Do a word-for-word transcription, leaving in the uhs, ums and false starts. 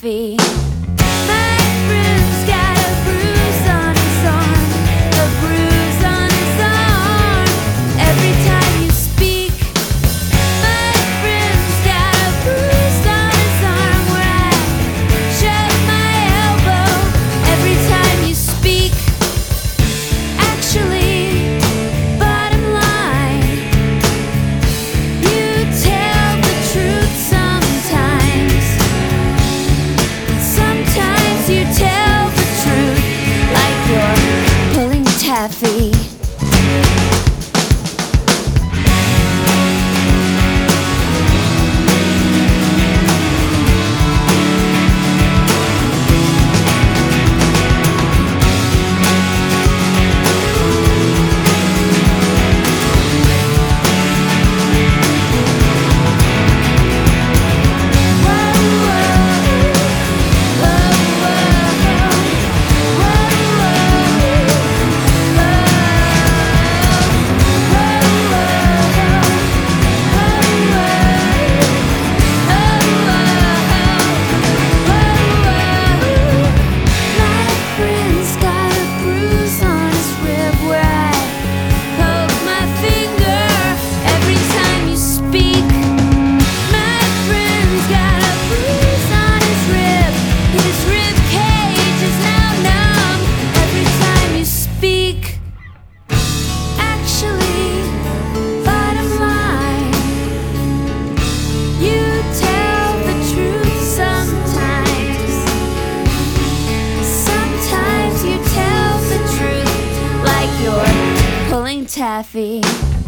taffy. My friend's got a bruise on his arm, a bruise on his arm. Every time you speak, my friend's got a bruise on his arm where I shove my elbow. Every time you speak, actually, bottom line, you tell the truth sometimes. Sometimes you tell the truth like you're pulling taffy. Taffy.